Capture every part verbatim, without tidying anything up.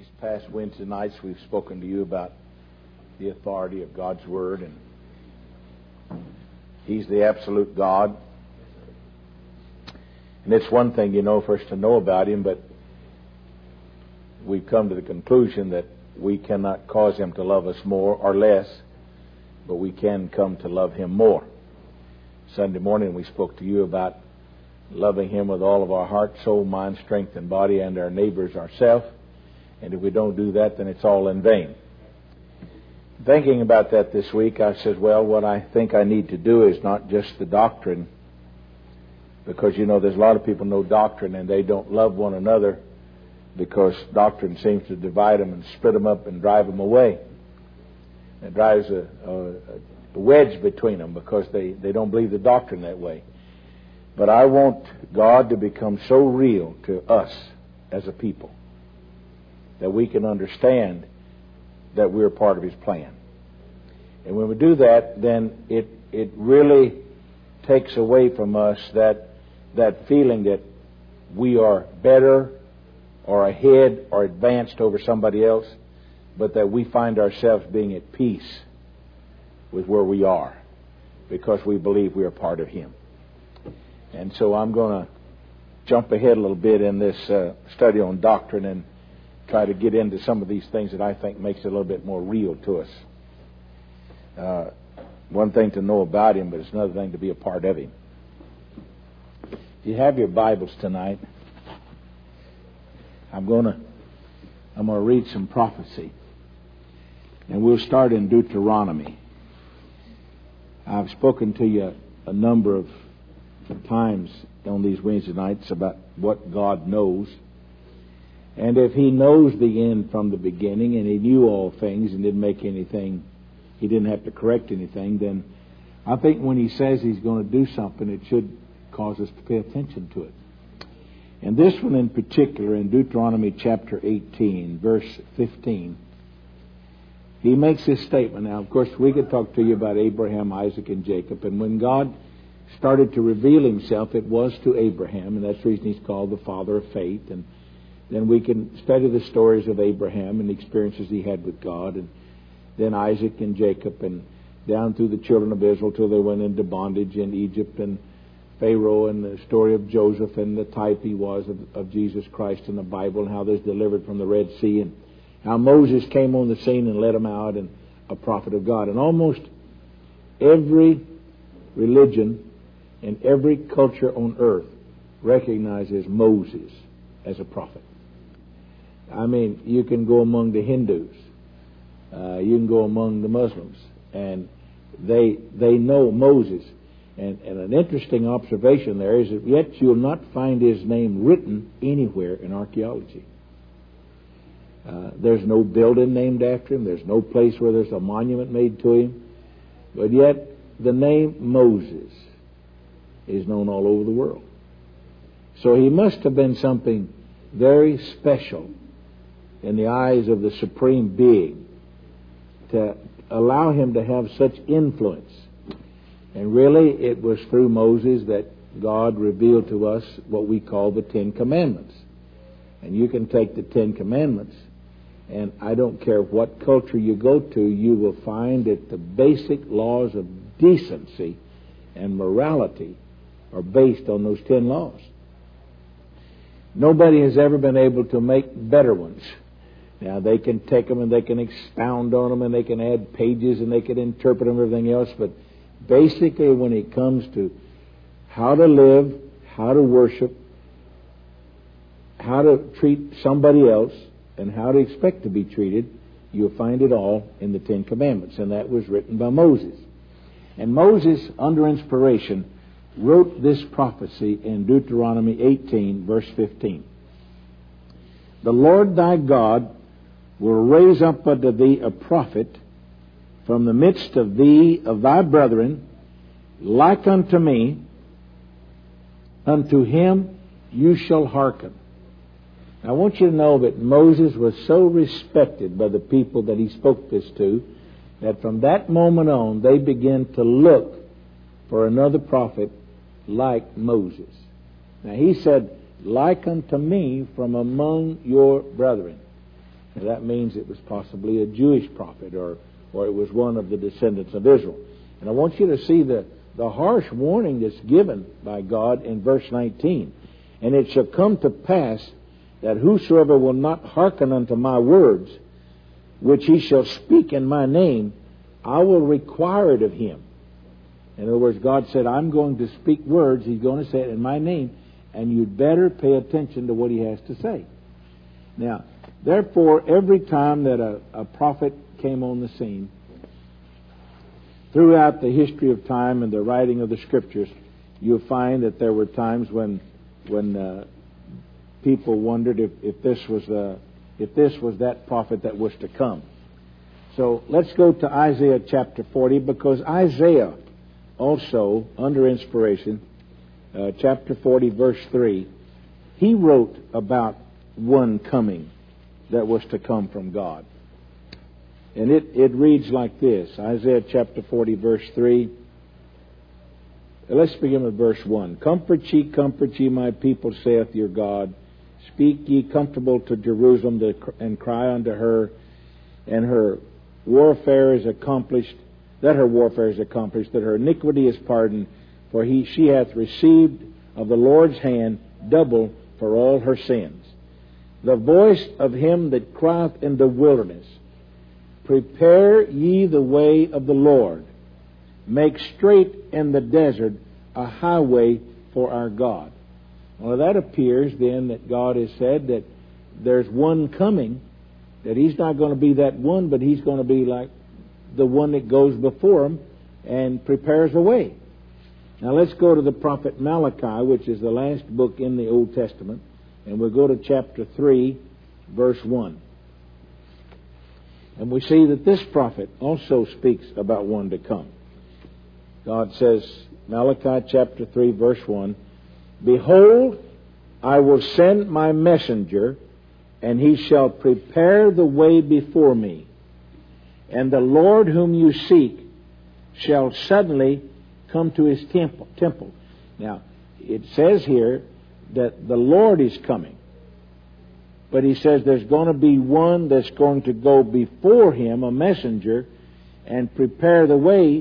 These past Wednesday nights we've spoken to you about the authority of God's Word, and He's the absolute God. And it's one thing, you know, for us to know about Him, but we've come to the conclusion that we cannot cause Him to love us more or less, but we can come to love Him more. Sunday morning we spoke to you about loving Him with all of our heart, soul, mind, strength, and body, and our neighbors ourselves. And if we don't do that, then it's all in vain. Thinking about that this week, I said, well, what I think I need to do is not just the doctrine, because, you know, there's a lot of people know doctrine and they don't love one another because doctrine seems to divide them and split them up and drive them away. It drives a, a, a wedge between them because they, they don't believe the doctrine that way. But I want God to become so real to us as a people that we can understand that we're part of His plan. And when we do that, then it it really takes away from us that that feeling that we are better or ahead or advanced over somebody else, but that we find ourselves being at peace with where we are because we believe we are part of Him. And so I'm going to jump ahead a little bit in this uh, study on doctrine and try to get into some of these things that I think makes it a little bit more real to us. Uh, one thing to know about Him, but it's another thing to be a part of Him. If you have your Bibles tonight, I'm going to I'm going to read some prophecy, and we'll start in Deuteronomy. I've spoken to you a number of times on these Wednesday nights about what God knows. And if He knows the end from the beginning, and He knew all things and didn't make anything, He didn't have to correct anything, then I think when He says He's going to do something, it should cause us to pay attention to it. And this one in particular, in Deuteronomy chapter eighteen, verse fifteen, He makes this statement. Now, of course, we could talk to you about Abraham, Isaac, and Jacob, and when God started to reveal Himself, it was to Abraham, and that's the reason He's called the father of faith. And then we can study the stories of Abraham and the experiences he had with God, and then Isaac and Jacob, and down through the children of Israel till they went into bondage in Egypt, and Pharaoh, and the story of Joseph and the type he was of, of Jesus Christ in the Bible, and how they was delivered from the Red Sea, and how Moses came on the scene and led them out, and a prophet of God. And almost every religion and every culture on earth recognizes Moses as a prophet. I mean, you can go among the Hindus, uh, you can go among the Muslims, and they they know Moses. And, and an interesting observation there is that yet you'll not find his name written anywhere in archaeology. Uh, there's no building named after him. There's no place where there's a monument made to him. But yet the name Moses is known all over the world. So he must have been something very special in the eyes of the Supreme Being to allow him to have such influence. And really, it was through Moses that God revealed to us what we call the Ten Commandments. And you can take the Ten Commandments, and I don't care what culture you go to, you will find that the basic laws of decency and morality are based on those ten laws. Nobody has ever been able to make better ones. Now, they can take them and they can expound on them and they can add pages and they can interpret them and everything else, but basically, when it comes to how to live, how to worship, how to treat somebody else, and how to expect to be treated, you'll find it all in the Ten Commandments. And that was written by Moses. And Moses, under inspiration, wrote this prophecy in Deuteronomy eighteen, verse fifteen. The Lord thy God will raise up unto thee a prophet from the midst of thee, of thy brethren, like unto me, unto him you shall hearken. I want you to know that Moses was so respected by the people that he spoke this to, that from that moment on, they began to look for another prophet like Moses. Now he said, like unto me from among your brethren. That means it was possibly a Jewish prophet, or, or it was one of the descendants of Israel. And I want you to see the, the harsh warning that's given by God in verse nineteen. And it shall come to pass that whosoever will not hearken unto my words, which he shall speak in my name, I will require it of him. In other words, God said, I'm going to speak words. He's going to say it in my name, and you'd better pay attention to what he has to say. Now, therefore, every time that a, a prophet came on the scene, throughout the history of time and the writing of the Scriptures, you'll find that there were times when when uh, people wondered if, if this was uh, if this was that prophet that was to come. So let's go to Isaiah chapter forty, because Isaiah also, under inspiration, uh, chapter forty, verse three, he wrote about one coming that was to come from God. And it, it reads like this, Isaiah chapter forty, verse three. Let's begin with verse one. Comfort ye, comfort ye, my people, saith your God. Speak ye comfortable to Jerusalem, and cry unto her, and her warfare is accomplished, that her warfare is accomplished, that her iniquity is pardoned, for he she hath received of the Lord's hand double for all her sins. The voice of him that crieth in the wilderness, prepare ye the way of the Lord, make straight in the desert a highway for our God. Well, that appears then that God has said that there's one coming, that he's not going to be that one, but he's going to be like the one that goes before him and prepares a way. Now let's go to the prophet Malachi, which is the last book in the Old Testament, and we'll go to chapter three, verse one. And we see that this prophet also speaks about one to come. God says, Malachi chapter three, verse one, Behold, I will send my messenger, and he shall prepare the way before me. And the Lord whom you seek shall suddenly come to his temple. temple. Now, it says here that the Lord is coming. But he says there's going to be one that's going to go before him, a messenger, and prepare the way,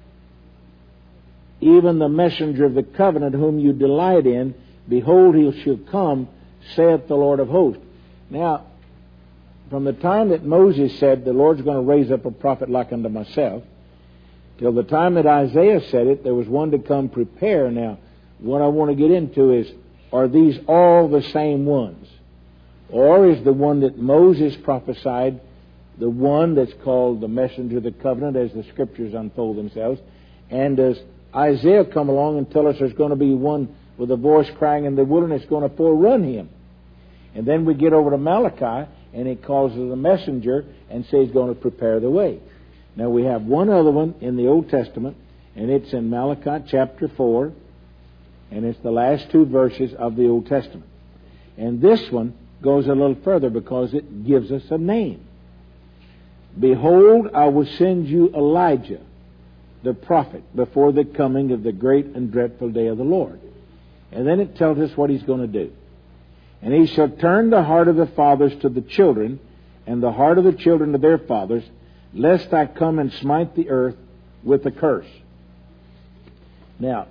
even the messenger of the covenant whom you delight in. Behold, he shall come, saith the Lord of hosts. Now, from the time that Moses said, the Lord's going to raise up a prophet like unto myself, till the time that Isaiah said it, there was one to come prepare. Now, what I want to get into is, are these all the same ones? Or is the one that Moses prophesied the one that's called the messenger of the covenant as the Scriptures unfold themselves? And does Isaiah come along and tell us there's going to be one with a voice crying in the wilderness going to forerun him? And then we get over to Malachi, and it calls it the messenger and says he's going to prepare the way. Now we have one other one in the Old Testament, and it's in Malachi chapter four, and it's the last two verses of the Old Testament. And this one goes a little further because it gives us a name. Behold, I will send you Elijah, the prophet, before the coming of the great and dreadful day of the Lord. And then it tells us what he's going to do. And he shall turn the heart of the fathers to the children, and the heart of the children to their fathers, lest I come and smite the earth with a curse. Now,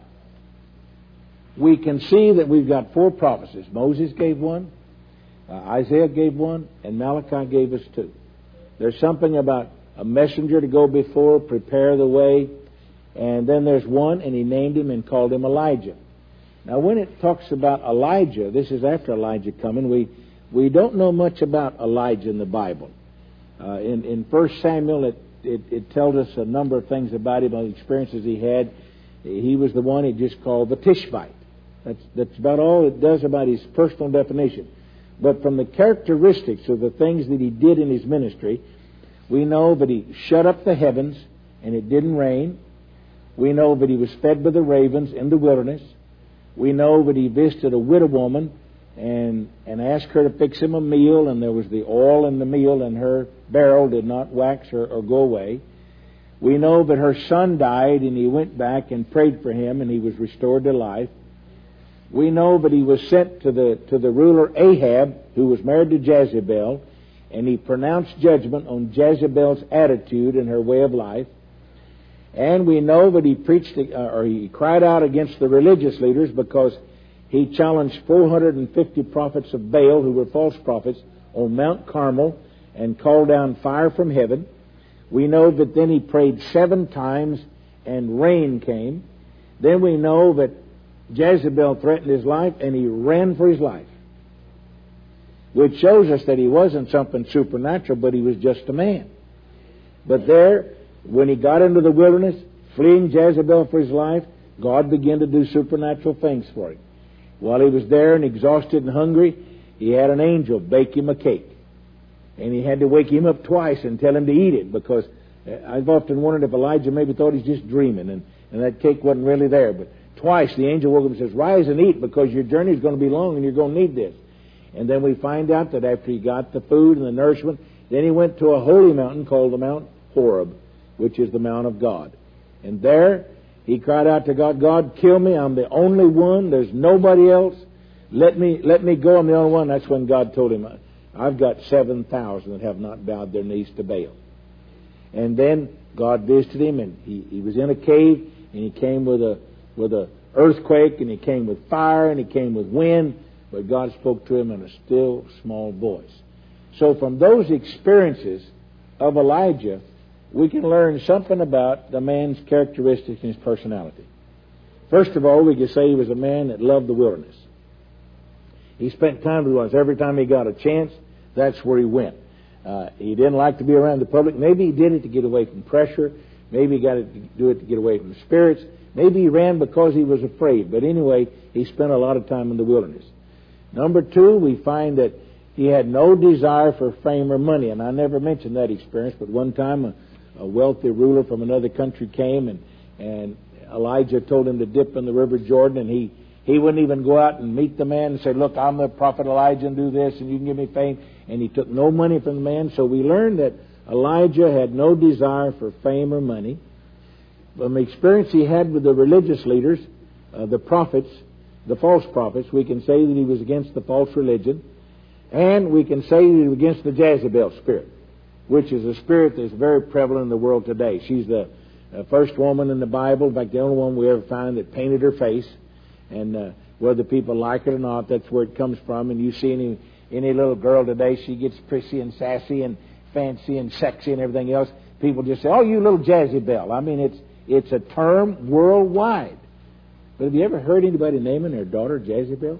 we can see that we've got four prophecies. Moses gave one, uh, Isaiah gave one, and Malachi gave us two. There's something about a messenger to go before, prepare the way, and then there's one, and he named him and called him Elijah. Now, when it talks about Elijah, this is after Elijah coming, we, we don't know much about Elijah in the Bible. Uh, in, in First Samuel, it, it, it tells us a number of things about him, the experiences he had. He was the one he just called the Tishbite. That's, that's about all it does about his personal definition. But from the characteristics of the things that he did in his ministry, we know that he shut up the heavens and it didn't rain. We know that he was fed by the ravens in the wilderness. We know that he visited a widow woman and, and asked her to fix him a meal, and there was the oil in the meal, and her barrel did not wax or, or go away. We know that her son died, and he went back and prayed for him, and he was restored to life. We know that he was sent to the to the ruler Ahab, who was married to Jezebel, and he pronounced judgment on Jezebel's attitude and her way of life. And we know that he preached, or he cried out against the religious leaders because he challenged four hundred fifty prophets of Baal, who were false prophets, on Mount Carmel and called down fire from heaven. We know that then he prayed seven times and rain came. Then we know that Jezebel threatened his life and he ran for his life, which shows us that he wasn't something supernatural, but he was just a man. But there, when he got into the wilderness, fleeing Jezebel for his life, God began to do supernatural things for him. While he was there and exhausted and hungry, he had an angel bake him a cake. And he had to wake him up twice and tell him to eat it, because I've often wondered if Elijah maybe thought he's just dreaming and, and that cake wasn't really there. But twice the angel woke up and says, "Rise and eat, because your journey is going to be long and you're going to need this." And then we find out that after he got the food and the nourishment, then he went to a holy mountain called the Mount Horeb, which is the Mount of God. And there he cried out to God, "God, kill me. I'm the only one. There's nobody else. Let me let me go. I'm the only one." That's when God told him, "I've got seven thousand that have not bowed their knees to Baal." And then God visited him, and he, he was in a cave, and he came with a with a earthquake, and he came with fire, and he came with wind, but God spoke to him in a still, small voice. So from those experiences of Elijah, we can learn something about the man's characteristics and his personality. First of all, we can say he was a man that loved the wilderness. He spent time with us. Every time he got a chance, that's where he went. Uh, he didn't like to be around the public. Maybe he did it to get away from pressure. Maybe he got to do it to get away from the spirits. Maybe he ran because he was afraid. But anyway, he spent a lot of time in the wilderness. Number two, we find that he had no desire for fame or money. And I never mentioned that experience, but one time a, a wealthy ruler from another country came, and, and Elijah told him to dip in the River Jordan, and he He wouldn't even go out and meet the man and say, "Look, I'm the prophet Elijah and do this and you can give me fame." And he took no money from the man. So we learned that Elijah had no desire for fame or money. From the experience he had with the religious leaders, uh, the prophets, the false prophets, we can say that he was against the false religion. And we can say that he was against the Jezebel spirit, which is a spirit that's very prevalent in the world today. She's the uh, first woman in the Bible, in fact, the only one we ever found that painted her face. And uh, whether people like it or not, that's where it comes from. And you see any any little girl today, she gets prissy and sassy and fancy and sexy and everything else. People just say, "Oh, you little Jezebel." I mean, it's it's a term worldwide. But have you ever heard anybody naming their daughter Jezebel?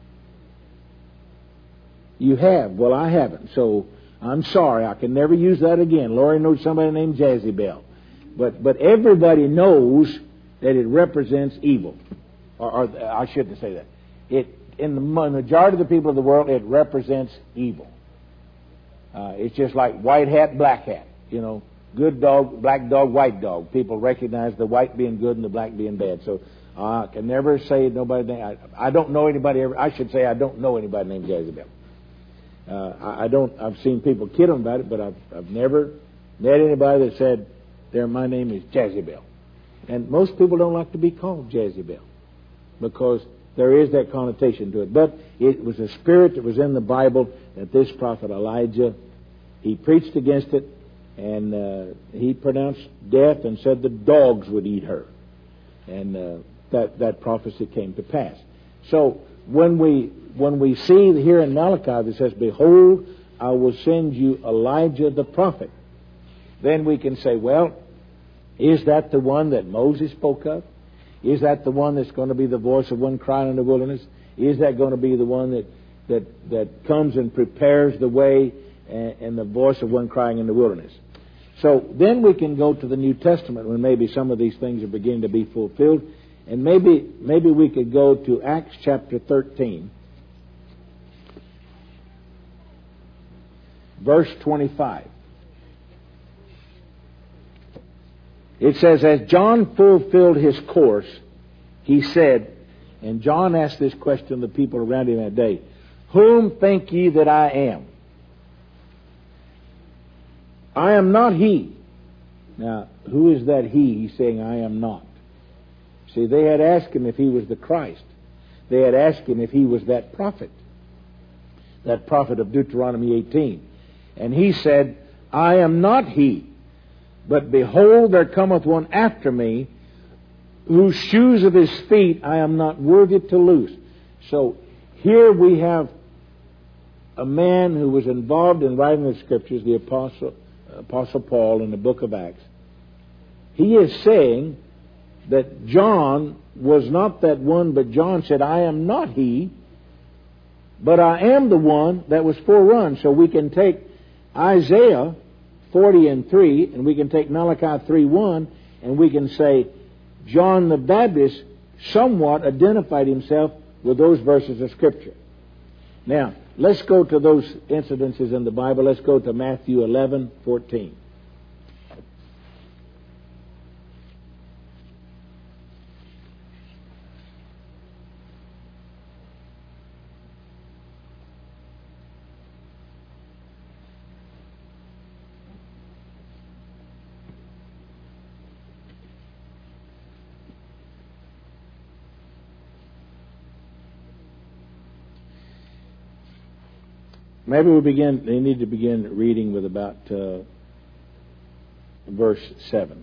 You have. Well, I haven't. So I'm sorry. I can never use that again. Lori knows somebody named Jezebel. But but everybody knows that it represents evil. Or, or I shouldn't say that. It, in the majority of the people of the world, it represents evil. Uh, it's just like white hat, black hat. You know, good dog, black dog, white dog. People recognize the white being good and the black being bad. So uh, I can never say nobody. I, I don't know anybody. Ever, I should say I don't know anybody named Jezebel. Uh, I, I don't. I've seen people kid them about it, but I've, I've never met anybody that said, "There, my name is Jezebel." And most people don't like to be called Jezebel, because there is that connotation to it. But it was a spirit that was in the Bible that this prophet Elijah, he preached against it, and uh, he pronounced death and said the dogs would eat her. And uh, that, that prophecy came to pass. So when we when we see here in Malachi that says, "Behold, I will send you Elijah the prophet," then we can say, well, is that the one that Moses spoke of? Is that the one that's going to be the voice of one crying in the wilderness? Is that going to be the one that that, that comes and prepares the way and, and the voice of one crying in the wilderness? So then we can go to the New Testament when maybe some of these things are beginning to be fulfilled. And maybe maybe we could go to Acts chapter thirteen, verse twenty-five. It says, "As John fulfilled his course, he said," and John asked this question to the people around him that day, "Whom think ye that I am? I am not he." Now, who is that he? He's saying, "I am not." See, they had asked him if he was the Christ. They had asked him if he was that prophet, that prophet of Deuteronomy eighteen. And he said, I am not he, but behold, there cometh one after me, whose shoes of his feet I am not worthy to loose. So here we have a man who was involved in writing the Scriptures, the Apostle, Apostle Paul in the book of Acts. He is saying that John was not that one, but John said, I am not he, but I am the one that was forerun. So we can take Isaiah forty and three, and we can take Malachi three one, and we can say John the Baptist somewhat identified himself with those verses of Scripture. Now, let's go to those incidences in the Bible. Let's go to Matthew eleven fourteen. Maybe we begin. They need to begin reading with about uh, verse seven.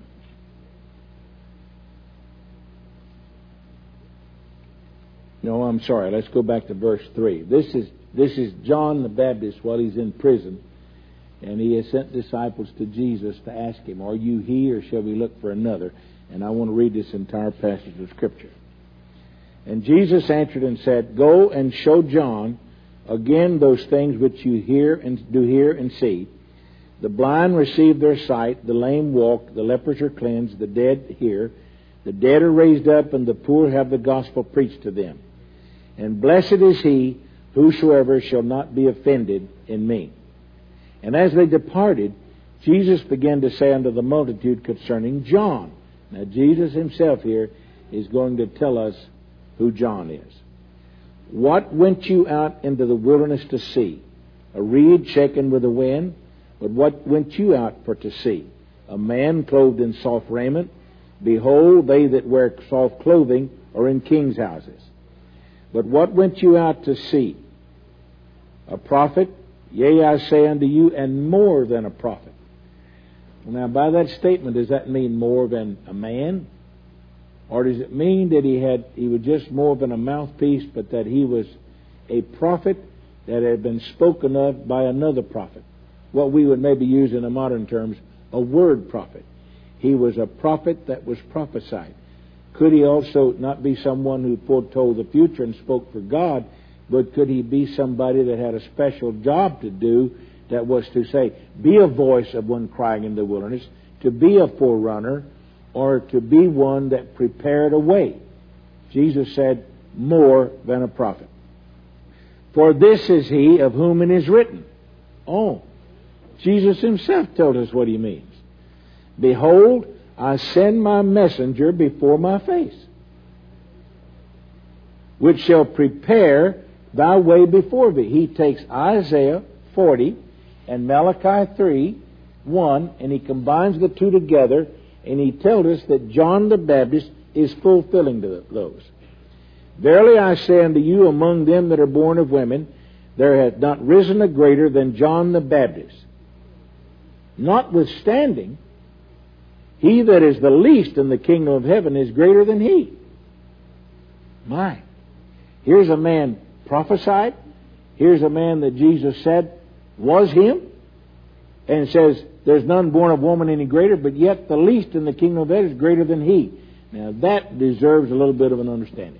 No, I'm sorry. Let's go back to verse three. This is this is John the Baptist while he's in prison, and he has sent disciples to Jesus to ask him, "Are you he, or shall we look for another?" And I want to read this entire passage of Scripture. And Jesus answered and said, "Go and show John again those things which you hear and do hear and see. The blind receive their sight, the lame walk, the lepers are cleansed, the dead hear, the dead are raised up, and the poor have the gospel preached to them. And blessed is he whosoever shall not be offended in me." And as they departed, Jesus began to say unto the multitude concerning John. Now Jesus himself here is going to tell us who John is. "What went you out into the wilderness to see? A reed shaken with the wind? But what went you out for to see? A man clothed in soft raiment? Behold, they that wear soft clothing are in kings' houses. But what went you out to see? A prophet? Yea, I say unto you, and more than a prophet." Now, by that statement, does that mean more than a man? Or does it mean that he had he was just more than a mouthpiece, but that he was a prophet that had been spoken of by another prophet? What we would maybe use in the modern terms, a word prophet. He was a prophet that was prophesied. Could he also not be someone who foretold the future and spoke for God, but could he be somebody that had a special job to do, that was to say, be a voice of one crying in the wilderness, to be a forerunner, or to be one that prepared a way? Jesus said, more than a prophet. "For this is he of whom it is written." Oh, Jesus himself told us what he means. "Behold, I send my messenger before my face, which shall prepare thy way before thee." He takes Isaiah forty and Malachi three, one, and he combines the two together, and he tells us that John the Baptist is fulfilling those. "Verily I say unto you, among them that are born of women, there hath not risen a greater than John the Baptist. Notwithstanding, he that is the least in the kingdom of heaven is greater than he." My. Here's a man prophesied. Here's a man that Jesus said was him. And says, there's none born of woman any greater, but yet the least in the kingdom of heaven is greater than he. Now that deserves a little bit of an understanding.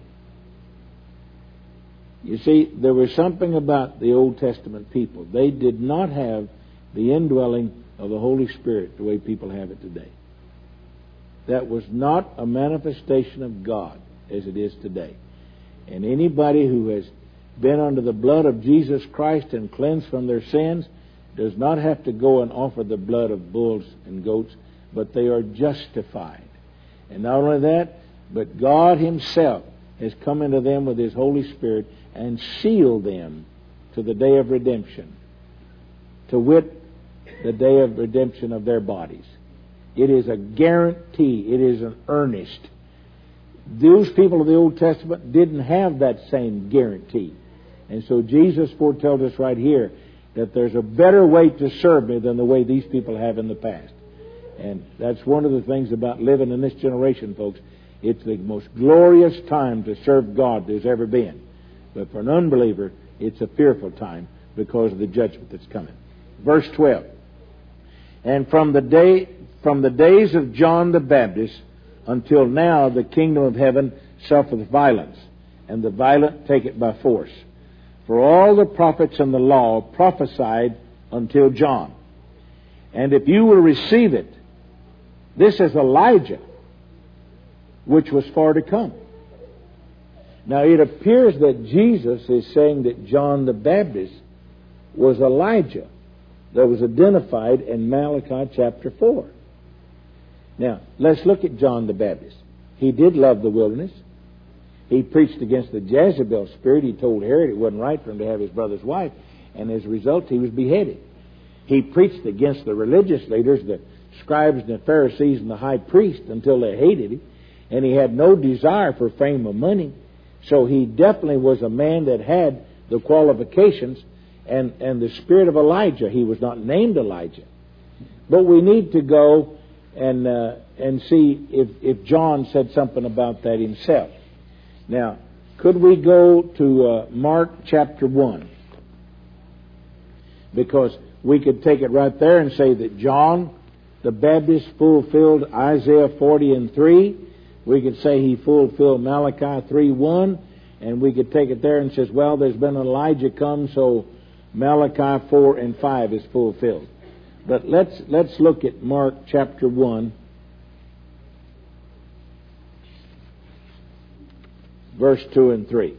You see, there was something about the Old Testament people. They did not have the indwelling of the Holy Spirit the way people have it today. That was not a manifestation of God as it is today. And anybody who has been under the blood of Jesus Christ and cleansed from their sins does not have to go and offer the blood of bulls and goats, but they are justified. And not only that, but God himself has come into them with his Holy Spirit and sealed them to the day of redemption, to wit, the day of redemption of their bodies. It is a guarantee. It is an earnest. Those people of the Old Testament didn't have that same guarantee. And so Jesus foretells us right here that there's a better way to serve me than the way these people have in the past. And that's one of the things about living in this generation, folks. It's the most glorious time to serve God there's ever been. But for an unbeliever, it's a fearful time because of the judgment that's coming. Verse twelve. And from the day, from the days of John the Baptist until now, the kingdom of heaven suffereth violence, and the violent take it by force. For all the prophets and the law prophesied until John. And if you will receive it, this is Elijah, which was far to come. Now it appears that Jesus is saying that John the Baptist was Elijah that was identified in Malachi chapter four. Now, let's look at John the Baptist. He did love the wilderness. He preached against the Jezebel spirit. He told Herod it wasn't right for him to have his brother's wife, and as a result, he was beheaded. He preached against the religious leaders, the scribes and the Pharisees and the high priest, until they hated him, and he had no desire for fame or money. So he definitely was a man that had the qualifications and, and the spirit of Elijah. He was not named Elijah. But we need to go and uh, and see if, if John said something about that himself. Now, could we go to uh, Mark chapter one? Because we could take it right there and say that John the Baptist fulfilled Isaiah forty and three. We could say he fulfilled Malachi three one. And we could take it there and says, well, there's been an Elijah come, so Malachi four and five is fulfilled. But let's let's look at Mark chapter one, verse two and three.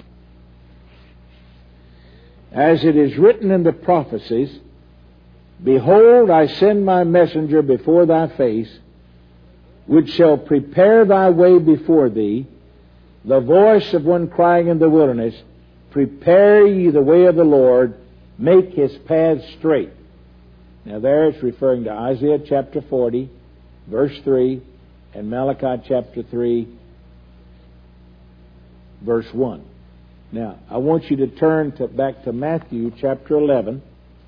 As it is written in the prophecies, behold, I send my messenger before thy face, which shall prepare thy way before thee, the voice of one crying in the wilderness, prepare ye the way of the Lord, make his paths straight. Now there it's referring to Isaiah chapter forty, verse three, and Malachi chapter three, verse one. Now, I want you to turn to, back to Matthew chapter eleven.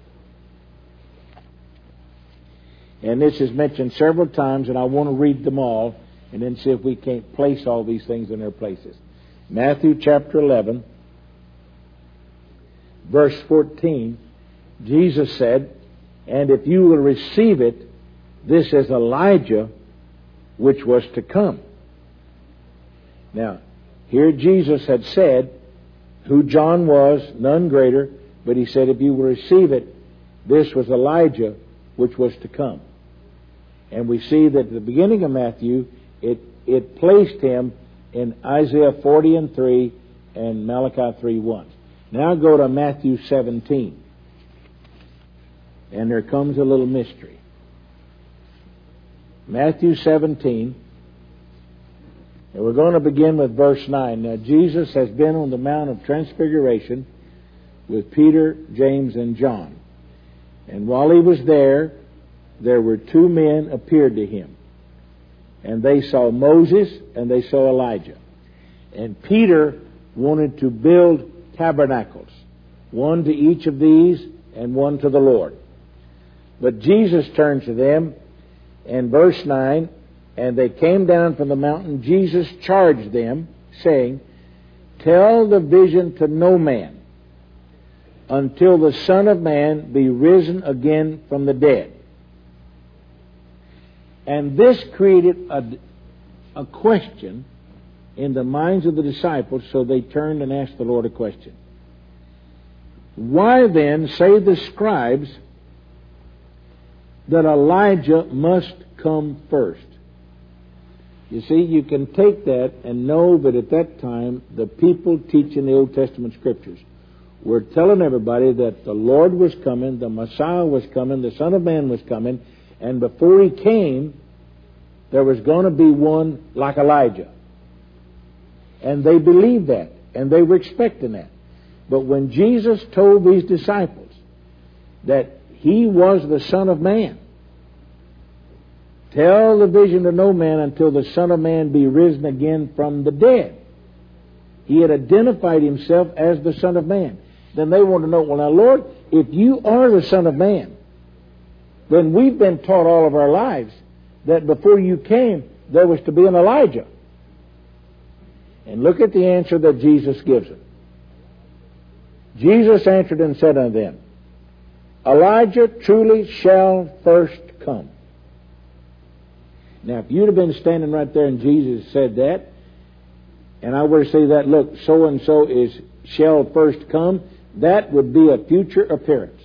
And this is mentioned several times, and I want to read them all and then see if we can't place all these things in their places. Matthew chapter eleven, verse fourteen, Jesus said, and if you will receive it, this is Elijah, which was to come. Now, here Jesus had said who John was, none greater, but he said if you will receive it, this was Elijah, which was to come. And we see that at the beginning of Matthew, it, it placed him in Isaiah forty and three and Malachi three one. Now go to Matthew seventeen. And there comes a little mystery. Matthew seventeen. And we're going to begin with verse nine. Now Jesus has been on the Mount of Transfiguration with Peter, James, and John. And while he was there, there were two men appeared to him. And they saw Moses and they saw Elijah. And Peter wanted to build tabernacles, one to each of these and one to the Lord. But Jesus turned to them in verse nine, and they came down from the mountain. Jesus charged them, saying, tell the vision to no man until the Son of Man be risen again from the dead. And this created a, a question in the minds of the disciples, so they turned and asked the Lord a question. Why then say the scribes that Elijah must come first? You see, you can take that and know that at that time, the people teaching the Old Testament Scriptures were telling everybody that the Lord was coming, the Messiah was coming, the Son of Man was coming, and before he came, there was going to be one like Elijah. And they believed that, and they were expecting that. But when Jesus told these disciples that he was the Son of Man, tell the vision to no man until the Son of Man be risen again from the dead. He had identified himself as the Son of Man. Then they want to know, well, now, Lord, if you are the Son of Man, then we've been taught all of our lives that before you came, there was to be an Elijah. And look at the answer that Jesus gives it. Jesus answered and said unto them, Elijah truly shall first come. Now, if you'd have been standing right there and Jesus said that, and I were to say that, look, so-and-so is shall first come, that would be a future appearance.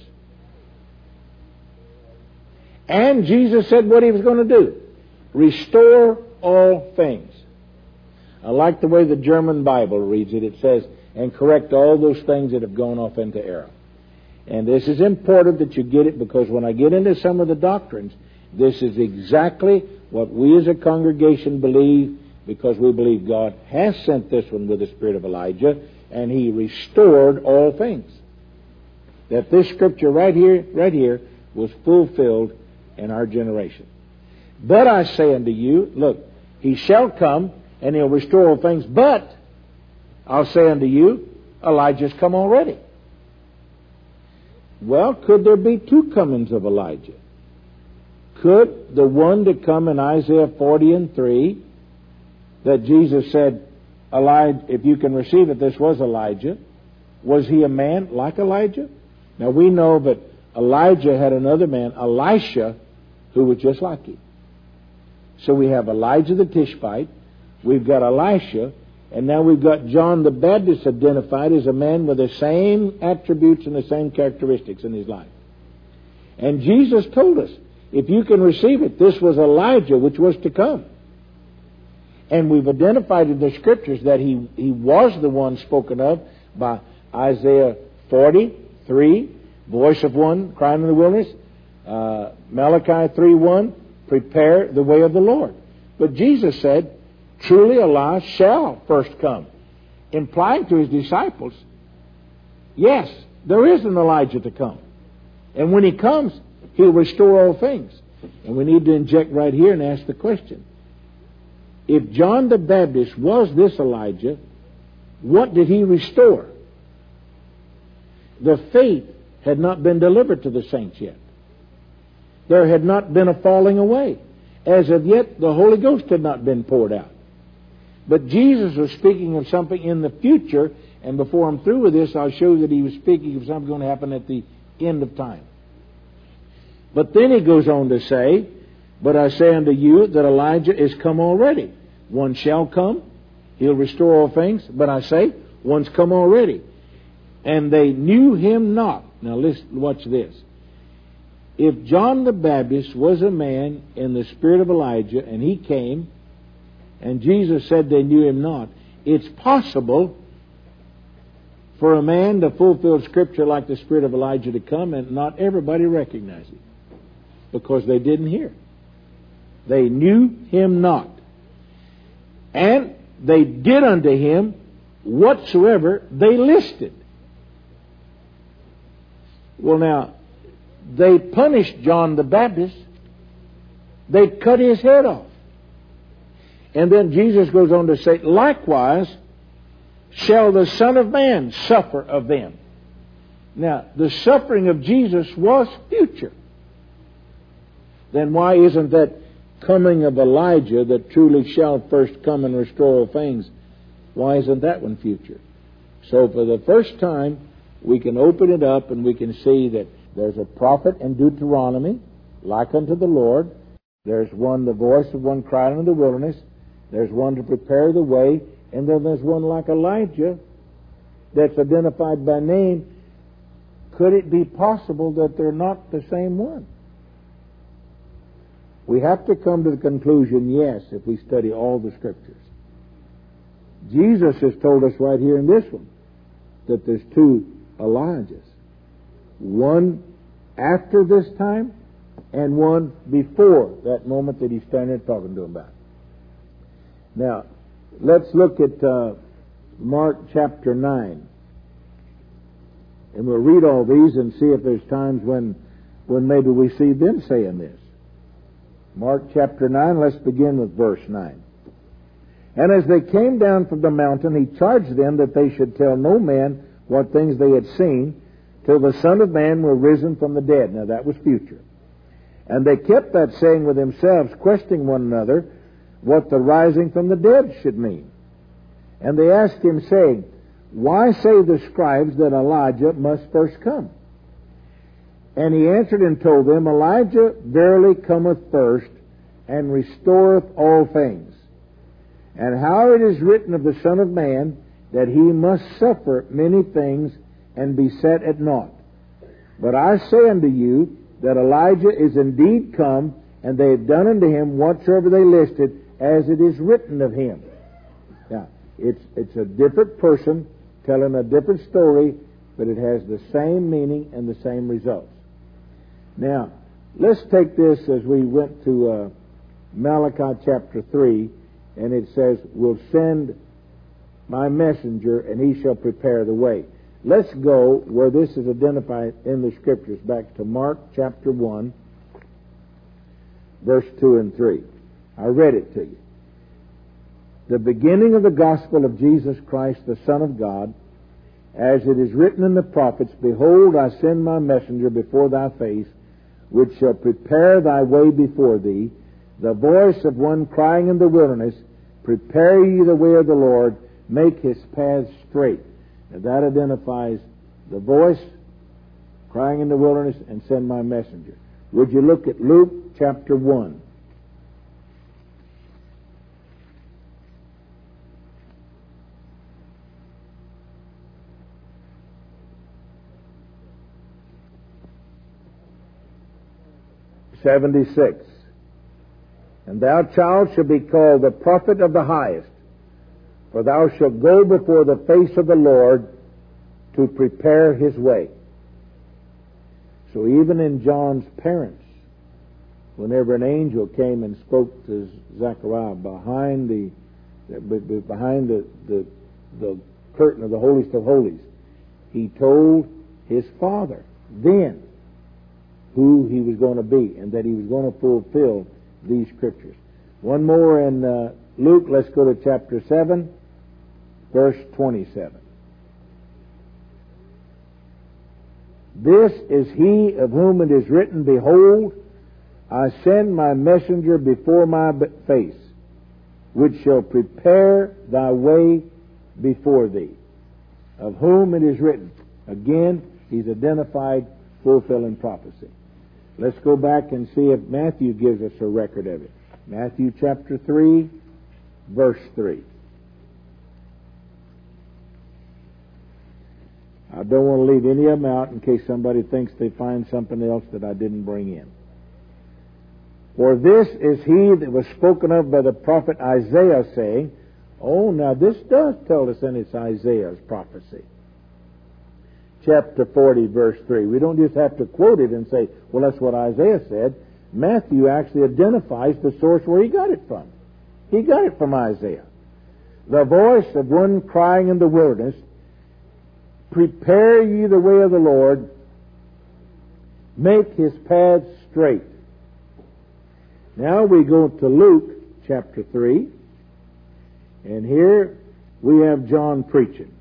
And Jesus said what He was going to do. Restore all things. I like the way the German Bible reads it. It says, and correct all those things that have gone off into error. And this is important that you get it, because when I get into some of the doctrines, this is exactly what we as a congregation believe, because we believe God has sent this one with the spirit of Elijah, and He restored all things. That this scripture right here, right here, was fulfilled in our generation. But I say unto you, look, He shall come, and He'll restore all things, but I'll say unto you, Elijah's come already. Well, could there be two comings of Elijah? Could the one to come in Isaiah forty and three, that Jesus said, Elijah, if you can receive it, this was Elijah. Was he a man like Elijah? Now we know that Elijah had another man, Elisha, who was just like him. So we have Elijah the Tishbite, we've got Elisha, and now we've got John the Baptist identified as a man with the same attributes and the same characteristics in his life. And Jesus told us, if you can receive it, this was Elijah which was to come. And we've identified in the Scriptures that he, he was the one spoken of by Isaiah forty-three, voice of one crying in the wilderness, uh, Malachi three one, prepare the way of the Lord. But Jesus said, truly Elijah shall first come, implying to His disciples, yes, there is an Elijah to come. And when He comes, He'll restore all things. And we need to inject right here and ask the question, if John the Baptist was this Elijah, what did he restore? The faith had not been delivered to the saints yet. There had not been a falling away. As of yet, the Holy Ghost had not been poured out. But Jesus was speaking of something in the future, and before I'm through with this, I'll show that He was speaking of something going to happen at the end of time. But then He goes on to say, but I say unto you that Elijah is come already. One shall come, He'll restore all things, but I say, one's come already. And they knew Him not. Now listen, watch this. If John the Baptist was a man in the spirit of Elijah, and he came, and Jesus said they knew Him not, it's possible for a man to fulfill Scripture like the spirit of Elijah to come, and not everybody recognize it, because they didn't hear. They knew Him not. And they did unto Him whatsoever they listed. Well, now, they punished John the Baptist. They cut his head off. And then Jesus goes on to say, likewise shall the Son of Man suffer of them. Now, the suffering of Jesus was future. Then why isn't that coming of Elijah that truly shall first come and restore all things, why isn't that one future? So for the first time, we can open it up and we can see that there's a prophet in Deuteronomy, like unto the Lord. There's one, the voice of one crying in the wilderness. There's one to prepare the way. And then there's one like Elijah that's identified by name. Could it be possible that they're not the same one? We have to come to the conclusion, yes, if we study all the Scriptures. Jesus has told us right here in this one that there's two Elijahs. One after this time and one before that moment that He's standing there talking to him about. Now, let's look at uh, Mark chapter nine. And we'll read all these and see if there's times when, when maybe we see them saying this. Mark chapter nine, let's begin with verse nine. And as they came down from the mountain, He charged them that they should tell no man what things they had seen, till the Son of Man were risen from the dead. Now that was future. And they kept that saying with themselves, questioning one another what the rising from the dead should mean. And they asked him, saying, Why say the scribes that Elijah must first come? And he answered and told them, Elijah verily cometh first, and restoreth all things. And how it is written of the Son of Man, that he must suffer many things, and be set at naught. But I say unto you, that Elijah is indeed come, and they have done unto him whatsoever they listed, as it is written of him. Now, it's, it's a different person telling a different story, but it has the same meaning and the same results. Now, let's take this as we went to uh, Malachi chapter three, and it says, Will send my messenger, and he shall prepare the way. Let's go where this is identified in the Scriptures, back to Mark chapter one, verse two and three. I read it to you. The beginning of the gospel of Jesus Christ, the Son of God, as it is written in the prophets, Behold, I send my messenger before thy face, which shall prepare thy way before thee, the voice of one crying in the wilderness, Prepare ye the way of the Lord, make his paths straight. And that identifies the voice crying in the wilderness and send my messenger. Would you look at Luke chapter one? seventy-six. And thou, child, shalt be called the prophet of the highest, for thou shalt go before the face of the Lord to prepare his way. So even in John's parents, whenever an angel came and spoke to Zechariah behind the behind the, the, the curtain of the holiest of holies, he told his father then who he was going to be, and that he was going to fulfill these scriptures. One more in uh, Luke. Let's go to chapter seven, verse twenty-seven. This is he of whom it is written, Behold, I send my messenger before my face, which shall prepare thy way before thee. Of whom it is written. Again, he's identified fulfilling prophecy. Let's go back and see if Matthew gives us a record of it. Matthew chapter three, verse three. I don't want to leave any of them out in case somebody thinks they find something else that I didn't bring in. For this is he that was spoken of by the prophet Isaiah, saying, Oh, now this does tell us, and it's Isaiah's prophecy. Chapter forty, verse three. We don't just have to quote it and say, well, that's what Isaiah said. Matthew actually identifies the source where he got it from. He got it from Isaiah. The voice of one crying in the wilderness, Prepare ye the way of the Lord, make his paths straight. Now we go to Luke chapter three, and here we have John preaching.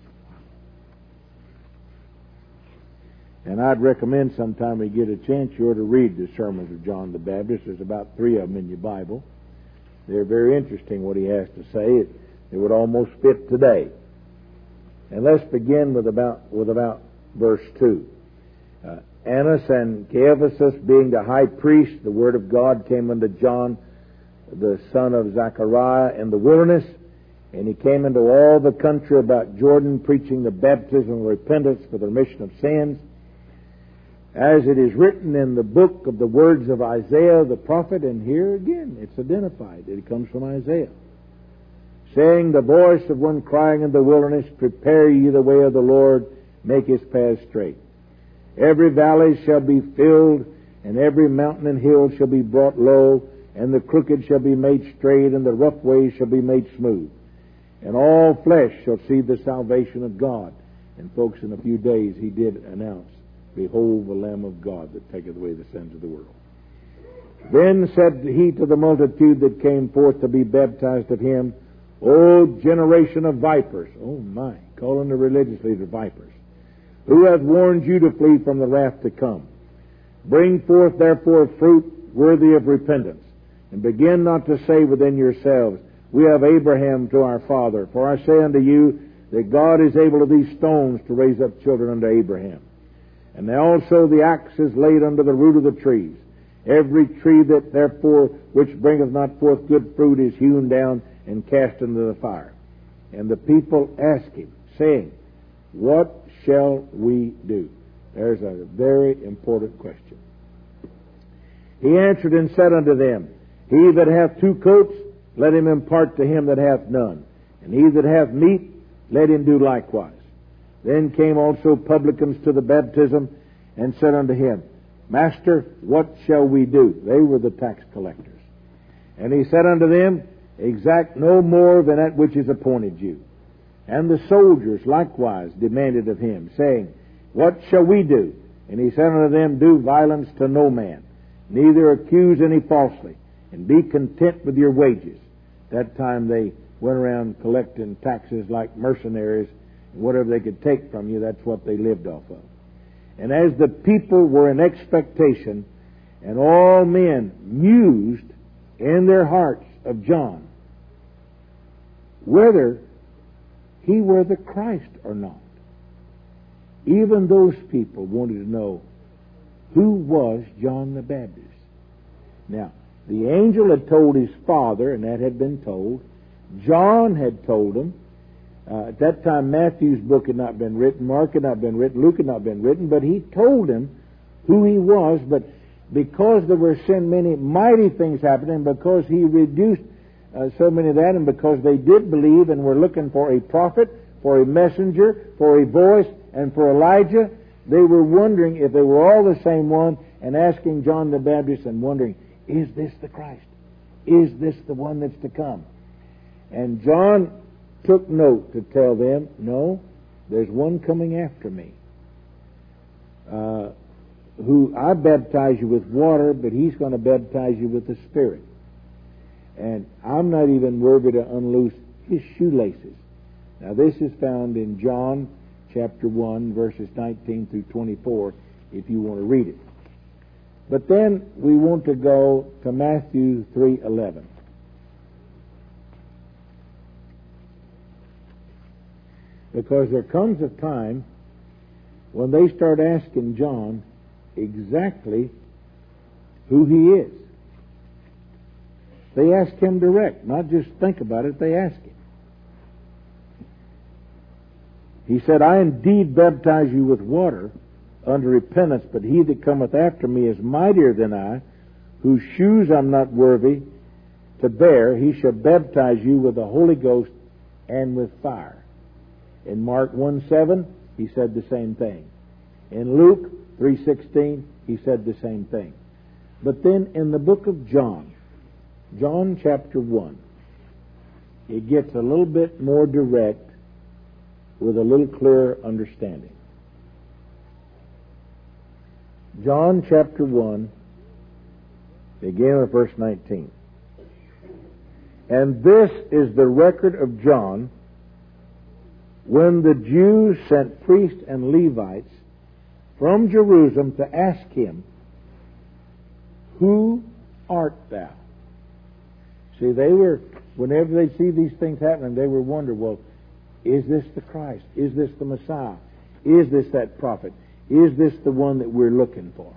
And I'd recommend sometime we get a chance you ought to read the sermons of John the Baptist. There's about three of them in your Bible. They're very interesting what he has to say. It, it would almost fit today. And let's begin with about with about verse two. Uh, Annas and Caiaphas being the high priest, the word of God came unto John, the son of Zechariah, in the wilderness, and he came into all the country about Jordan, preaching the baptism of repentance for the remission of sins, as it is written in the book of the words of Isaiah the prophet. And here again it's identified that it comes from Isaiah, saying, The voice of one crying in the wilderness, Prepare ye the way of the Lord, make his paths straight. Every valley shall be filled, and every mountain and hill shall be brought low, and the crooked shall be made straight, and the rough ways shall be made smooth. And all flesh shall see the salvation of God. And folks, in a few days he did announce, Behold the Lamb of God that taketh away the sins of the world. Then said he to the multitude that came forth to be baptized of him, O generation of vipers, oh my, calling the religious leaders vipers, who hath warned you to flee from the wrath to come. Bring forth therefore fruit worthy of repentance, and begin not to say within yourselves, We have Abraham to our father. For I say unto you, that God is able of these stones to raise up children unto Abraham. And also the axe is laid under the root of the trees. Every tree that therefore which bringeth not forth good fruit is hewn down and cast into the fire. And the people asked him, saying, What shall we do? There's a very important question. He answered and said unto them, He that hath two coats, let him impart to him that hath none. And he that hath meat, let him do likewise. Then came also publicans to the baptism, and said unto him, Master, what shall we do? They were the tax collectors. And he said unto them, Exact no more than that which is appointed you. And the soldiers likewise demanded of him, saying, What shall we do? And he said unto them, Do violence to no man, neither accuse any falsely, and be content with your wages. That time they went around collecting taxes like mercenaries, and whatever they could take from you, that's what they lived off of. And as the people were in expectation, and all men mused in their hearts of John, whether he were the Christ or not. Even those people wanted to know, who was John the Baptist? Now, the angel had told his father, and that had been told. John had told him. Uh, at that time, Matthew's book had not been written, Mark had not been written, Luke had not been written, but he told him who he was. But because there were so many mighty things happening, because he reduced uh, so many of that, and because they did believe and were looking for a prophet, for a messenger, for a voice, and for Elijah, they were wondering if they were all the same one, and asking John the Baptist and wondering, is this the Christ? Is this the one that's to come? And John took note to tell them, no, there's one coming after me, uh, who I baptize you with water, but he's going to baptize you with the Spirit. And I'm not even worthy to unloose his shoelaces. Now this is found in John chapter one, verses nineteen through twenty-four, if you want to read it. But then we want to go to Matthew three eleven. Because there comes a time when they start asking John exactly who he is. They ask him direct, not just think about it, they ask him. He said, I indeed baptize you with water unto repentance, but he that cometh after me is mightier than I, whose shoes I'm not worthy to bear. He shall baptize you with the Holy Ghost and with fire. In Mark one seven, he said the same thing. In Luke three sixteen, he said the same thing. But then in the book of John, John chapter one, it gets a little bit more direct with a little clearer understanding. John chapter one, beginning with verse nineteen. And this is the record of John, when the Jews sent priests and Levites from Jerusalem to ask him, Who art thou? See, they were, whenever they see these things happening, they were wondering, well, is this the Christ? Is this the Messiah? Is this that prophet? Is this the one that we're looking for?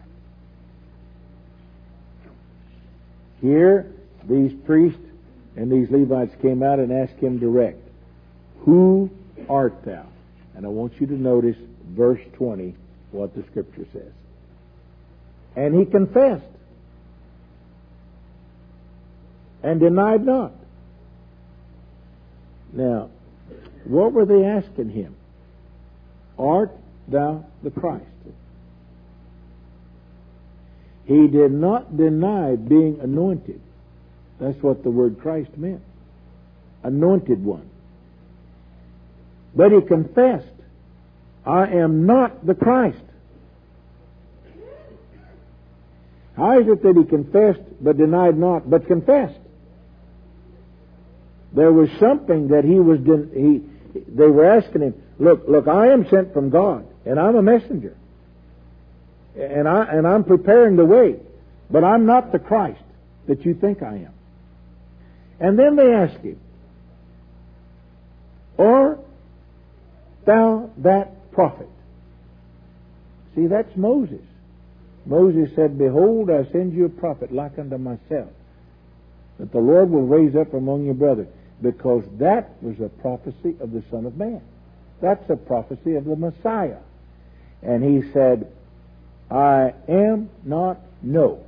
Here, these priests and these Levites came out and asked him direct, Who art thou? And I want you to notice verse twenty, what the Scripture says. And he confessed and denied not. Now, what were they asking him? Art thou the Christ? He did not deny being anointed. That's what the word Christ meant. Anointed one. But he confessed, I am not the Christ. How is it that he confessed but denied not, but confessed? There was something that he was, he, they were asking him, look, look, I am sent from God. and I'm a messenger, and I and I'm preparing the way, but I'm not the Christ that you think I am. And then they ask him, "Art thou that prophet?" See, that's Moses. Moses said, "Behold, I send you a prophet like unto myself, that the Lord will raise up among your brethren," because that was a prophecy of the Son of Man. That's a prophecy of the Messiah. And he said, "I am not no."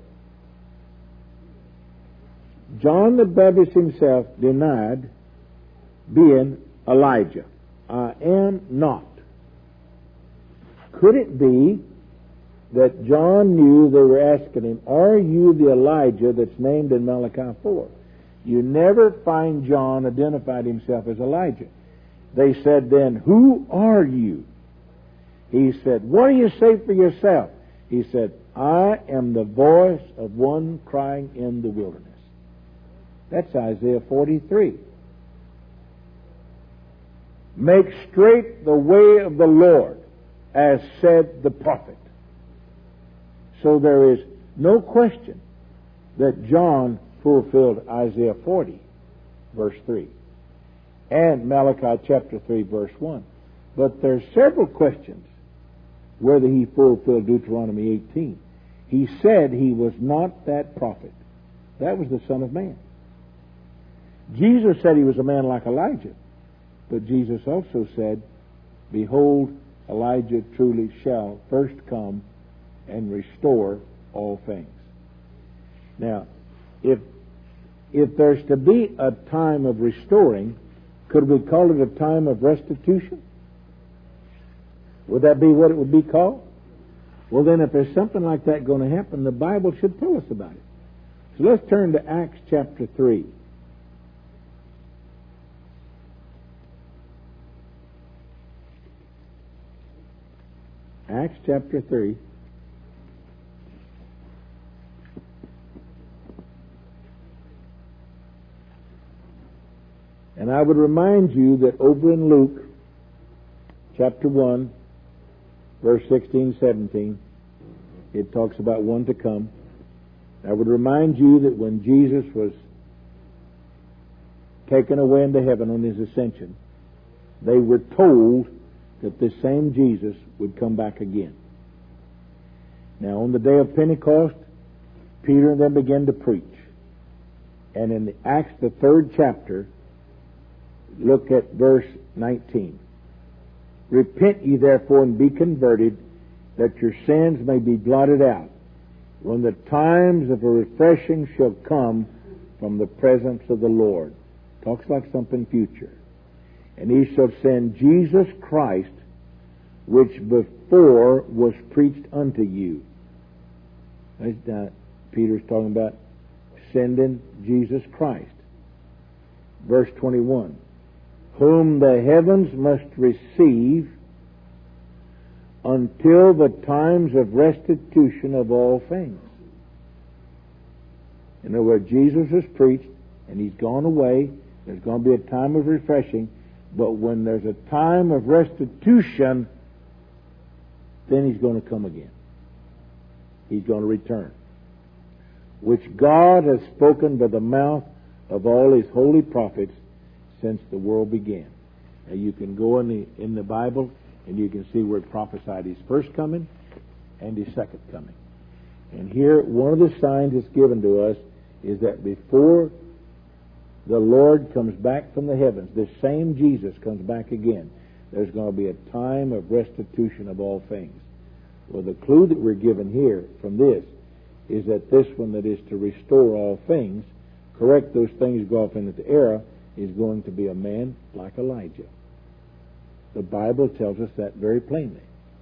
John the Baptist himself denied being Elijah. "I am not." Could it be that John knew they were asking him, "Are you the Elijah that's named in Malachi four? You never find John identified himself as Elijah. They said then, "Who are you?" He said, "What do you say for yourself?" He said, "I am the voice of one crying in the wilderness." That's Isaiah forty-three. "Make straight the way of the Lord, as said the prophet." So there is no question that John fulfilled Isaiah forty, verse three, and Malachi chapter three, verse one. But there's several questions whether he fulfilled Deuteronomy eighteen. He said he was not that prophet. That was the Son of Man. Jesus said he was a man like Elijah, but Jesus also said, "Behold, Elijah truly shall first come and restore all things." Now, if if there's to be a time of restoring, could we call it a time of restitution? Would that be what it would be called? Well, then, if there's something like that going to happen, the Bible should tell us about it. So let's turn to Acts chapter three. Acts chapter three. And I would remind you that over in Luke chapter one, verse sixteen, seventeen, it talks about one to come. I would remind you that when Jesus was taken away into heaven on his ascension, they were told that this same Jesus would come back again. Now, on the day of Pentecost, Peter and them began to preach. And in Acts, the third chapter, look at verse nineteen. "Repent ye therefore and be converted, that your sins may be blotted out, when the times of a refreshing shall come from the presence of the Lord." Talks like something future. "And he shall send Jesus Christ, which before was preached unto you." Now, Peter's talking about sending Jesus Christ. Verse twenty-one. "Whom the heavens must receive until the times of restitution of all things." In other words, Jesus has preached, and he's gone away. There's going to be a time of refreshing. But when there's a time of restitution, then he's going to come again. He's going to return. "Which God has spoken by the mouth of all his holy prophets since the world began." Now you can go in the in the Bible and you can see where it prophesied his first coming and his second coming. And here, one of the signs that's given to us is that before the Lord comes back from the heavens, this same Jesus comes back again, there's going to be a time of restitution of all things. Well, the clue that we're given here from this is that this one that is to restore all things, correct those things go off into the era, is going to be a man like Elijah. The Bible tells us that very plainly.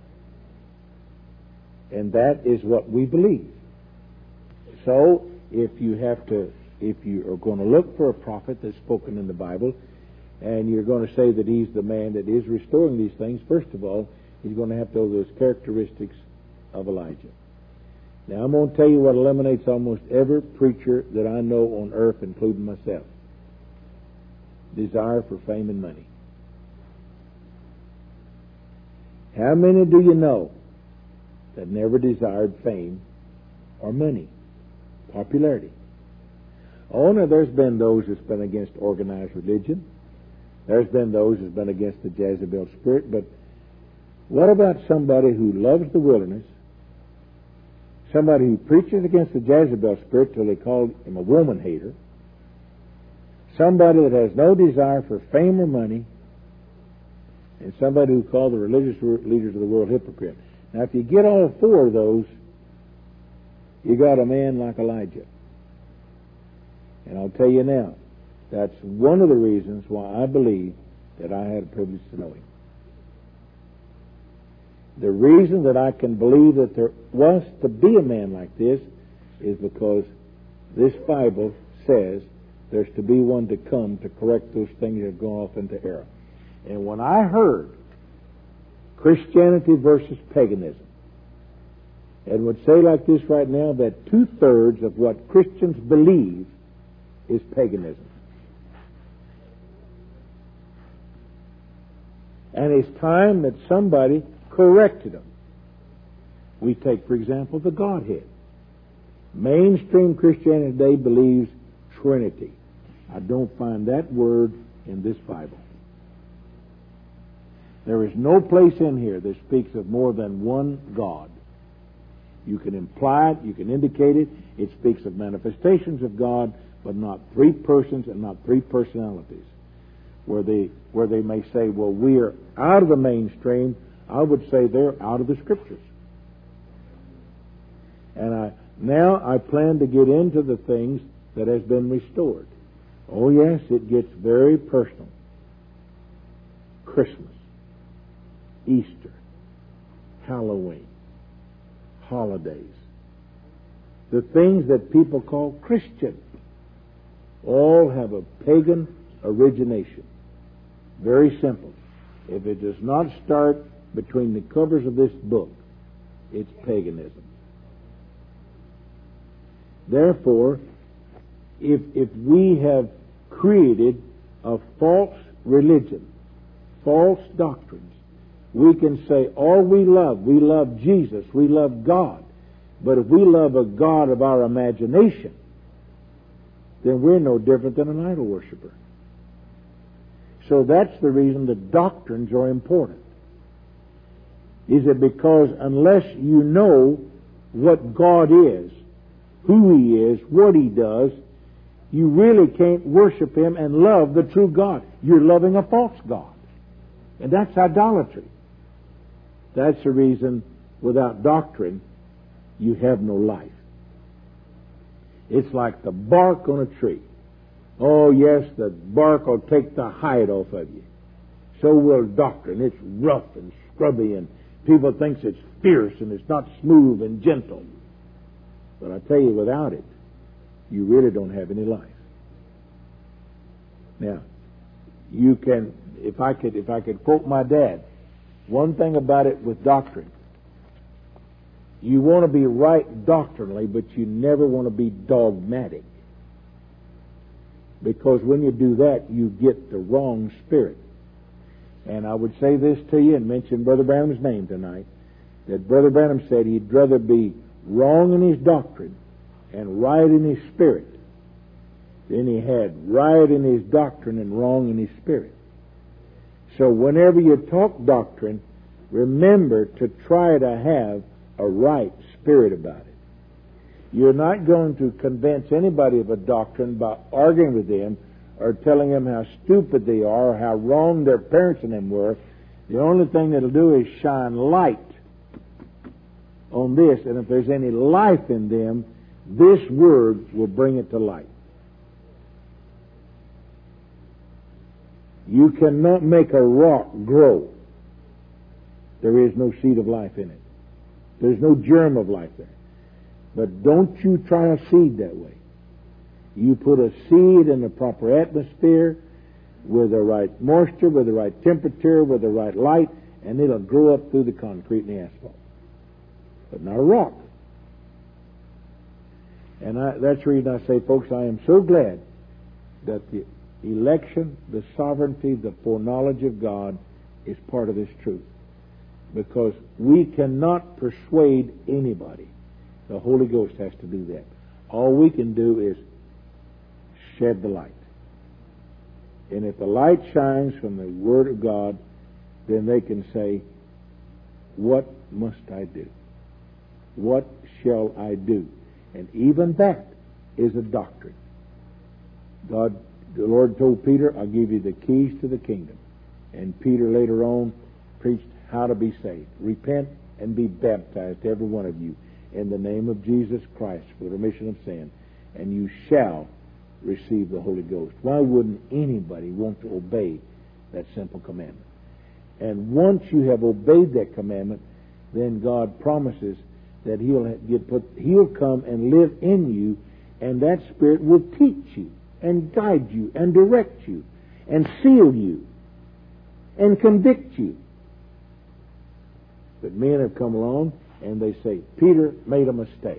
And that is what we believe. So, if you have to, if you are going to look for a prophet that's spoken in the Bible, and you're going to say that he's the man that is restoring these things, first of all, he's going to have to have those characteristics of Elijah. Now, I'm going to tell you what eliminates almost every preacher that I know on earth, including myself. Desire for fame and money. How many do you know that never desired fame or money, popularity? Oh, no, there's been those that's been against organized religion. There's been those that's been against the Jezebel spirit. But what about somebody who loves the wilderness, somebody who preaches against the Jezebel spirit till they call him a woman hater, somebody that has no desire for fame or money, and somebody who called the religious leaders of the world hypocrite? Now, if you get all four of those, you got a man like Elijah. And I'll tell you now, that's one of the reasons why I believe that I had a privilege to know him. The reason that I can believe that there was to be a man like this is because this Bible says there's to be one to come to correct those things that have gone off into error. And when I heard Christianity versus paganism, and would say like this right now, that two-thirds of what Christians believe is paganism. And it's time that somebody corrected them. We take, for example, the Godhead. Mainstream Christianity today believes Trinity. I don't find that word in this Bible. There is no place in here that speaks of more than one God. You can imply it, you can indicate it. It speaks of manifestations of God, but not three persons and not three personalities. Where they where they may say, well, we are out of the mainstream, I would say they're out of the Scriptures. And I now I plan to get into the things that has been restored. Oh yes, it gets very personal. Christmas, Easter, Halloween, holidays, the things that people call Christian, all have a pagan origination. Very simple. If it does not start between the covers of this book, it's paganism. Therefore, if if we have created a false religion, false doctrines, we can say all we love, we love Jesus, we love God. But if we love a God of our imagination, then we're no different than an idol worshiper. So that's the reason the doctrines are important. Is it because unless you know what God is, who He is, what He does, you really can't worship Him and love the true God. You're loving a false God. And that's idolatry. That's the reason without doctrine you have no life. It's like the bark on a tree. Oh, yes, the bark will take the hide off of you. So will doctrine. It's rough and scrubby, and people think it's fierce, and it's not smooth and gentle. But I tell you, without it, you really don't have any life. Now, you can, if I could, if I could quote my dad, one thing about it with doctrine, you want to be right doctrinally, but you never want to be dogmatic. Because when you do that, you get the wrong spirit. And I would say this to you and mention Brother Branham's name tonight, that Brother Branham said he'd rather be wrong in his doctrine and right in his spirit than he had right in his doctrine and wrong in his spirit. So whenever you talk doctrine, remember to try to have a right spirit about it. You're not going to convince anybody of a doctrine by arguing with them or telling them how stupid they are or how wrong their parents and them were. The only thing that'll do is shine light on this, and if there's any life in them, this word will bring it to light. You cannot make a rock grow. There is no seed of life in it. There's no germ of life there. But don't you try a seed that way. You put a seed in the proper atmosphere with the right moisture, with the right temperature, with the right light, and it'll grow up through the concrete and the asphalt. But not a rock. And I, that's the reason I say, folks, I am so glad that the election, the sovereignty, the foreknowledge of God is part of this truth. because we cannot persuade anybody. The Holy Ghost has to do that. All we can do is shed the light. And if the light shines from the Word of God, then they can say, what must I do? What shall I do? And even that is a doctrine. God, the Lord told Peter, I'll give you the keys to the kingdom. And Peter later on preached how to be saved. Repent and be baptized, every one of you, in the name of Jesus Christ for the remission of sin, and you shall receive the Holy Ghost. Why wouldn't anybody want to obey that simple commandment? And once you have obeyed that commandment, then God promises that He'll get put, He'll come and live in you, and that Spirit will teach you and guide you and direct you and seal you and convict you. But men have come along and they say, Peter made a mistake.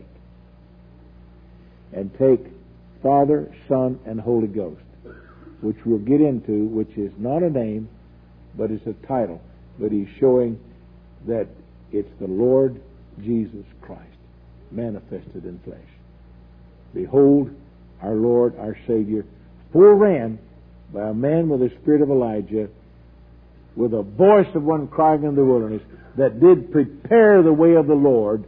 And take Father, Son, and Holy Ghost, which we'll get into, which is not a name, but it's a title. But he's showing that it's the Lord Jesus Christ manifested in flesh. Behold, our Lord, our Savior, foreran by a man with the spirit of Elijah, with a voice of one crying in the wilderness, that did prepare the way of the Lord,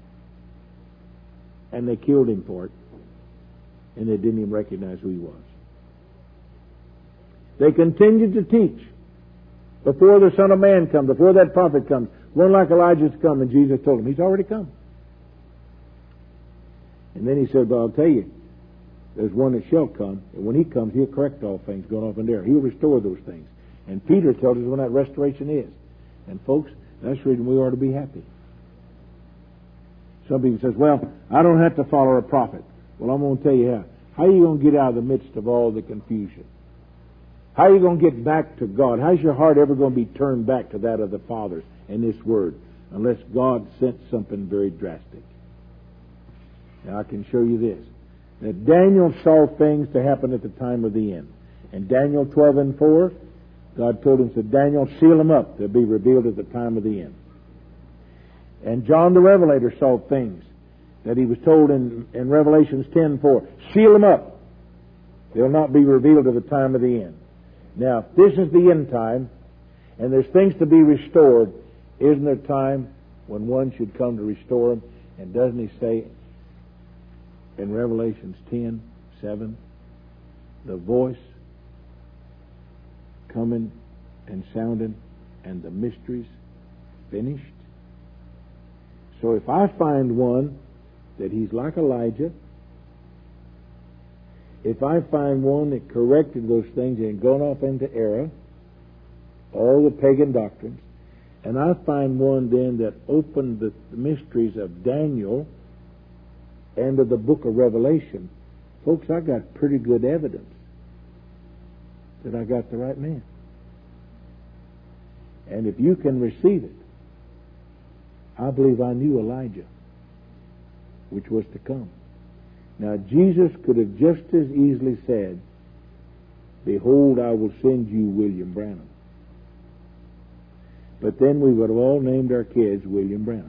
and they killed him for it, and they didn't even recognize who he was. They continued to teach before the Son of Man comes, before that prophet comes. One like Elijah's come, and Jesus told him, he's already come. And then he said, but I'll tell you, there's one that shall come, and when he comes, he'll correct all things going off in there. He'll restore those things. And Peter tells us when that restoration is. And folks, that's the reason we ought to be happy. Some people says, well, I don't have to follow a prophet. Well, I'm going to tell you how. How are you going to get out of the midst of all the confusion? How are you going to get back to God? How's your heart ever going to be turned back to that of the Father and this Word? Unless God sent something very drastic. Now, I can show you this. That Daniel saw things to happen at the time of the end. In Daniel twelve and four, God told him, said, Daniel, seal them up. They'll be revealed at the time of the end. And John the Revelator saw things that he was told in, in Revelations ten four. Seal them up. They'll not be revealed at the time of the end. Now, if this is the end time, and there's things to be restored, isn't there time when one should come to restore them? And doesn't he say in Revelations ten seven, the voice coming and sounding, and the mysteries finished? So if I find one that he's like Elijah, if I find one that corrected those things and gone off into error, all the pagan doctrines, and I find one then that opened the mysteries of Daniel and of the book of Revelation, folks, I got pretty good evidence that I got the right man. And if you can receive it, I believe I knew Elijah, which was to come. Now, Jesus could have just as easily said, behold, I will send you William Branham. But then we would have all named our kids William Branham.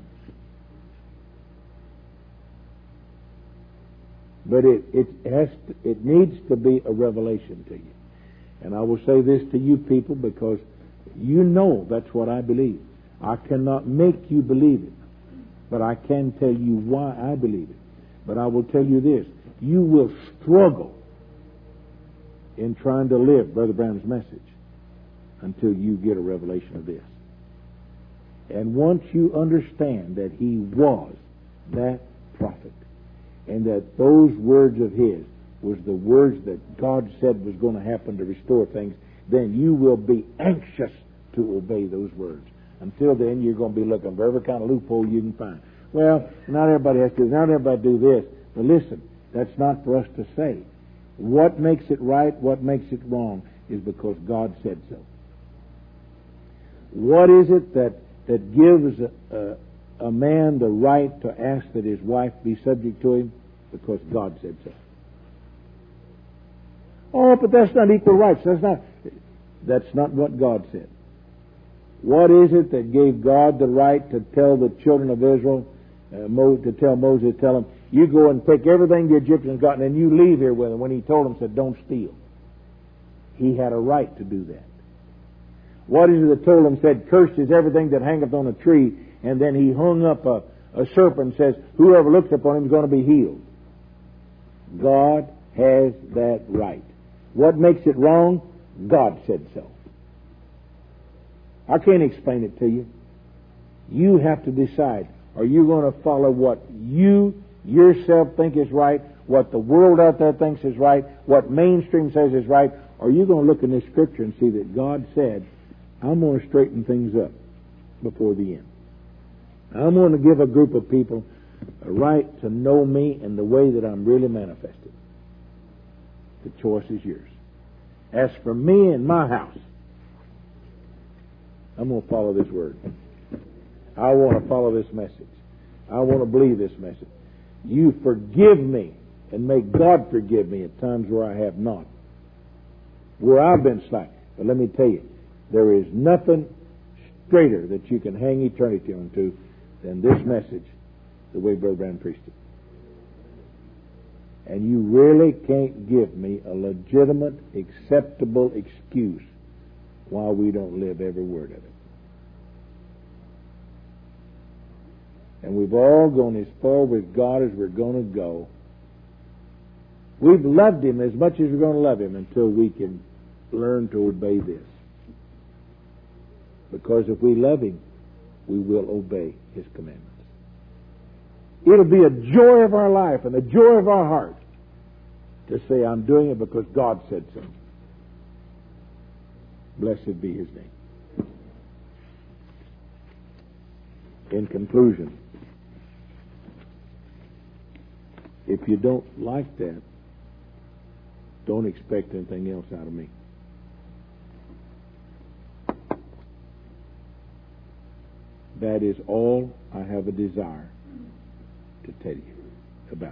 But it, it, has to, it needs to be a revelation to you. And I will say this to you people because you know that's what I believe. I cannot make you believe it, but I can tell you why I believe it. But I will tell you this, you will struggle in trying to live Brother Branham's message until you get a revelation of this. And once you understand that he was that prophet, and that those words of his was the words that God said was going to happen to restore things, then you will be anxious to obey those words. Until then, you're going to be looking for every kind of loophole you can find. Well, not everybody has to, not everybody do this. But listen, that's not for us to say. What makes it right, what makes it wrong, is because God said so. What is it that, that gives a, a, a man the right to ask that his wife be subject to him? Because God said so. Oh, but that's not equal rights. That's not, that's not what God said. What is it that gave God the right to tell the children of Israel, uh, Mo, to tell Moses, tell them, you go and take everything the Egyptians got and then you leave here with them, when he told them, said, don't steal. He had a right to do that. What is it that told him, said, cursed is everything that hangeth on a tree, and then he hung up a, a serpent and says, whoever looks upon him is going to be healed. God has that right. What makes it wrong? God said so. I can't explain it to you. You have to decide. Are you going to follow what you yourself think is right, what the world out there thinks is right, what mainstream says is right? Or are you going to look in this Scripture and see that God said, I'm going to straighten things up before the end. I'm going to give a group of people a right to know me in the way that I'm really manifested. The choice is yours. As for me and my house, I'm going to follow this word. I want to follow this message. I want to believe this message. You forgive me and may God forgive me at times where I have not, where I've been slack. But let me tell you, there is nothing straighter that you can hang eternity onto than this message, the way Brother Branham preached it. And you really can't give me a legitimate, acceptable excuse why we don't live every word of it. And we've all gone as far with God as we're going to go. We've loved Him as much as we're going to love Him until we can learn to obey this. Because if we love Him, we will obey His commandments. It'll be a joy of our life and a joy of our heart to say, I'm doing it because God said so. Blessed be His name. In conclusion, if you don't like that, don't expect anything else out of me. That is all I have a desire to tell you about.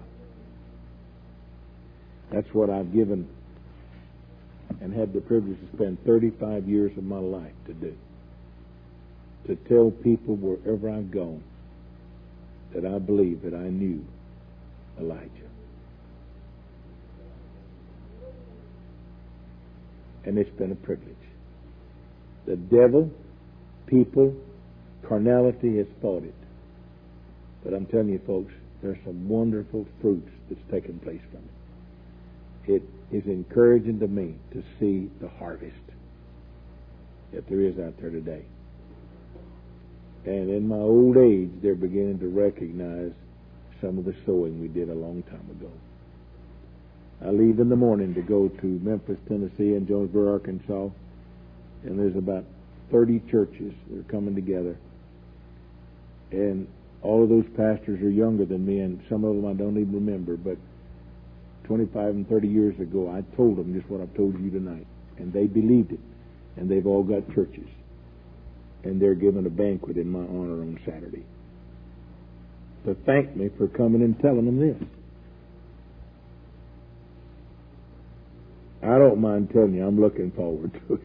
That's what I've given and had the privilege to spend thirty-five years of my life to do. To tell people wherever I've gone that I believe that I knew Elijah. And it's been a privilege. The devil, people, carnality has fought it. But I'm telling you, folks, there's some wonderful fruits that's taken place from it. It is encouraging to me to see the harvest that there is out there today. And in my old age, they're beginning to recognize some of the sowing we did a long time ago. I leave in the morning to go to Memphis, Tennessee, and Jonesboro, Arkansas, and there's about thirty churches that are coming together. And all of those pastors are younger than me, and some of them I don't even remember, but twenty-five and thirty years ago, I told them just what I've told you tonight, and they believed it, and they've all got churches, and they're giving a banquet in my honor on Saturday to thank me for coming and telling them this. I don't mind telling you, I'm looking forward to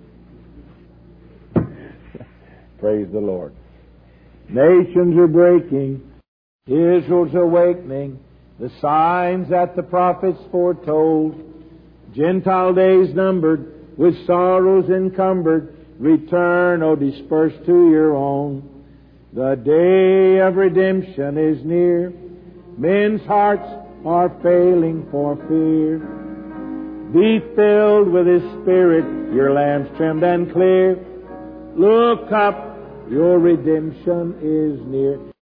it. Praise the Lord. Nations are breaking, Israel's awakening, the signs that the prophets foretold, Gentile days numbered, with sorrows encumbered, return, O dispersed to your own. The day of redemption is near, men's hearts are failing for fear. Be filled with His Spirit, your lamps trimmed and clear. Look up, your redemption is near.